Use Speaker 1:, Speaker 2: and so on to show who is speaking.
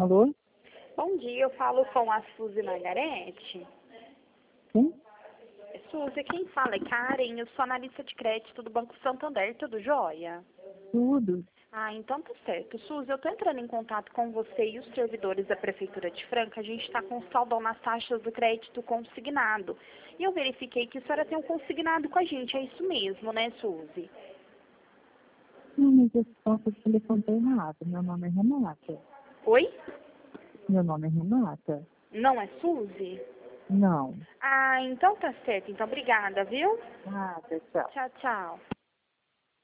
Speaker 1: Alô?
Speaker 2: Bom dia, eu falo com a Suzy Margarete.
Speaker 1: Sim?
Speaker 2: Suzy, quem fala é Karen, eu sou analista de crédito do Banco Santander, tudo jóia?
Speaker 1: Tudo.
Speaker 2: Ah, então tá certo. Suzy, eu tô entrando em contato com você e os servidores da Prefeitura de Franca. A gente está com um saldão nas taxas do crédito consignado. E eu verifiquei que a senhora tem um consignado com a gente, é isso mesmo, né, Suzy?
Speaker 1: Não, mas eu posso te telefone tá errado. Meu nome é Renata.
Speaker 2: Oi?
Speaker 1: Meu nome é Renata.
Speaker 2: Não é Suzy?
Speaker 1: Não.
Speaker 2: Ah, então tá certo. Então obrigada, viu?
Speaker 1: Nada, tchau.
Speaker 2: Tchau, tchau.